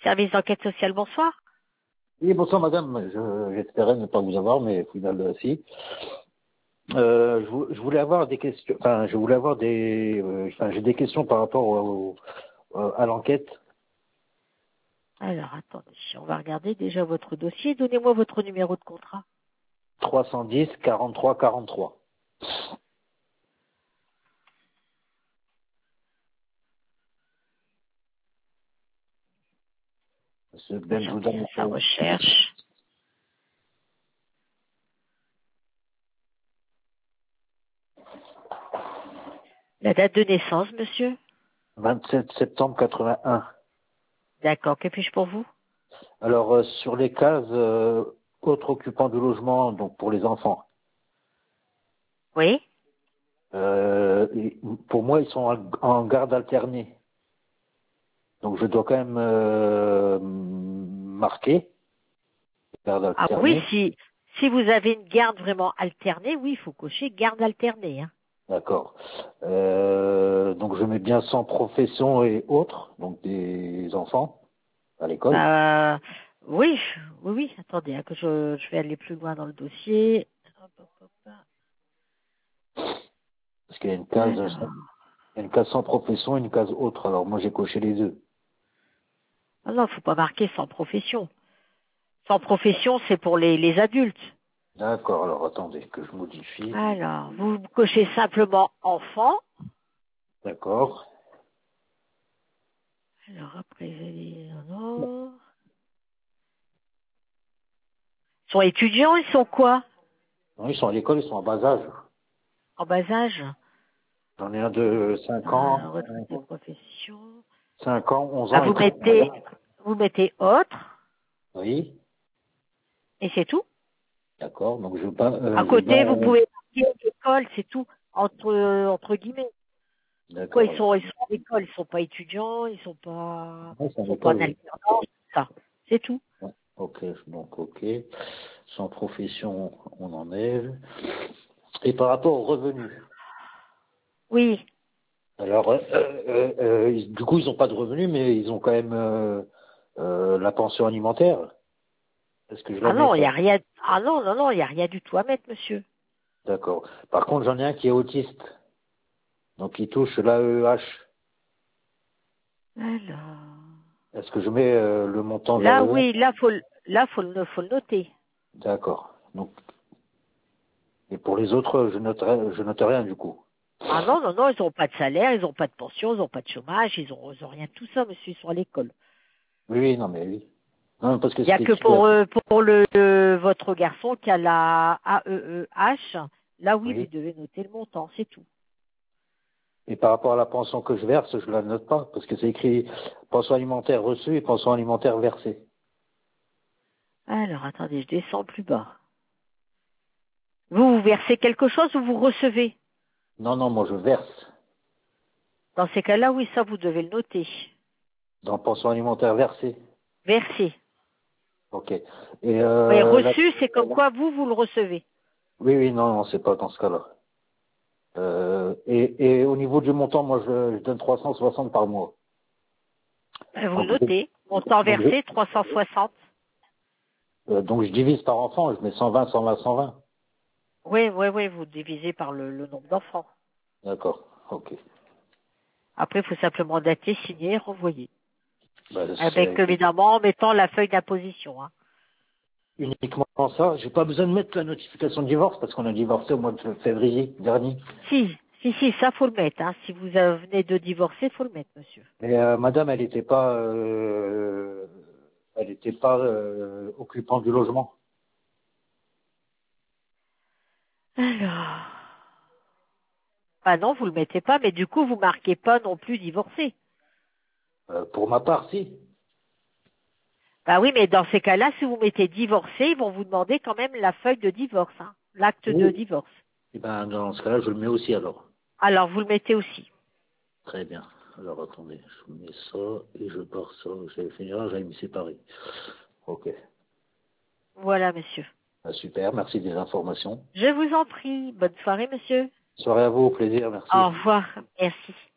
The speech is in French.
Service d'enquête sociale, bonsoir. Oui, bonsoir madame, j'espérais ne pas vous avoir, mais au final, si. Je voulais avoir des questions, enfin, je voulais avoir j'ai des questions par rapport à l'enquête. Alors, attendez, on va regarder déjà votre dossier. Donnez-moi votre numéro de contrat. 310 43 43. Monsieur Benjouda. Sa recherche. La date de naissance, monsieur? 27 septembre 81. D'accord, que puis-je pour vous? Alors, sur les cases autres occupants du logement, donc pour les enfants, Oui? pour moi, ils sont en garde alternée. Donc, je dois quand même marquer garde Ah oui, alternée. si vous avez une garde vraiment alternée, oui, il faut cocher garde alternée. Hein. D'accord. Donc je mets bien sans profession et autres, donc des enfants à l'école. Bah, oui, oui, attendez, hein, que je vais aller plus loin dans le dossier. Hop, hop, hop, hop. Parce qu'il y a Alors, une case sans profession et une case autre. Alors moi j'ai coché les deux. ah non, faut pas marquer sans profession. Sans profession, c'est pour les adultes. D'accord, alors attendez que je modifie. Alors, vous cochez simplement enfant. D'accord. Alors après, non. Ils sont étudiants, ils sont quoi? Non, ils sont à l'école, ils sont en bas âge. En bas âge? J'en ai un de 5 ans, Retraité profession. 5 ans, 11 Ah, ans et 3 ans. vous mettez autre, Oui, et c'est tout. d'accord. Donc À je côté, vous bats, pouvez marquer école, c'est tout. Entre guillemets. Quoi, d'accord. ils sont à l'école, ils sont pas étudiants, ils sont Ouais, c'est à pas l'école, en oui. alternance, ça. C'est tout. Ouais, ok, donc ok. Sans profession, on enlève. Et par rapport aux revenus, Oui. alors, du coup, ils n'ont pas de revenus, mais ils ont quand même la pension alimentaire. Est-ce que je la Ah mets, non, il ça? y a rien. Ah non, non, non, il y a rien du tout à mettre, monsieur. D'accord. Par contre, j'en ai un qui est autiste, donc il touche l'AEH. Alors. Est-ce que je mets le montant de Là, l'AEH? oui, faut le noter. D'accord. Donc, et pour les autres, je note rien du coup. Ah non, non, non, ils n'ont pas de salaire, ils n'ont pas de pension, ils n'ont pas de chômage, ils ont rien de tout ça, monsieur, ils sont à l'école. Oui, oui, non, mais oui. Non, parce que Il n'y a c'était que écrit. pour votre garçon qui a la AEEH. Là, oui, vous Oui. devez noter le montant, c'est tout. Et par rapport à la pension que je verse, je la note pas, parce que c'est écrit pension alimentaire reçue et pension alimentaire versée. Alors, attendez, je descends plus bas. Vous versez quelque chose ou vous recevez? Non, non, moi je verse Dans ces cas-là, oui, ça, vous devez le noter. dans pension alimentaire versée. Verser. Ok. Et Oui, reçu, c'est comme quoi vous le recevez. oui, oui, non, non, c'est pas dans ce cas-là. Et au niveau du montant, moi je donne 360 par mois. Vous le Donc, notez. Montant donc, versé, 360. donc je divise par enfant, je mets 120, 120, 120. Oui, oui, oui, vous divisez par le nombre d'enfants. D'accord, ok. Après, il faut simplement dater, signer et renvoyer. Bah, Avec, c'est évidemment, en mettant la feuille d'imposition. Hein. uniquement ça. J'ai pas besoin de mettre la notification de divorce parce qu'on a divorcé au mois de février dernier. Si, ça faut le mettre. Hein. Si vous venez de divorcer, faut le mettre, monsieur. Mais madame, elle était pas occupante du logement. Alors, bah non, vous le mettez pas, mais du coup, vous marquez pas non plus divorcé. Pour ma part, si. Bah oui, mais dans ces cas-là, si vous mettez divorcé, ils vont vous demander quand même la feuille de divorce, hein, l'acte de Oui. divorce. Eh ben, dans ce cas-là, je le mets aussi alors. Alors, vous le mettez aussi. Très bien. Alors attendez, je mets ça et je pars ça. J'allais finir, j'allais me séparer. Ok. Voilà, monsieur. Ah, super, merci des informations. Je vous en prie. Bonne soirée, monsieur. Soirée à vous, au plaisir, Au merci. revoir. Merci.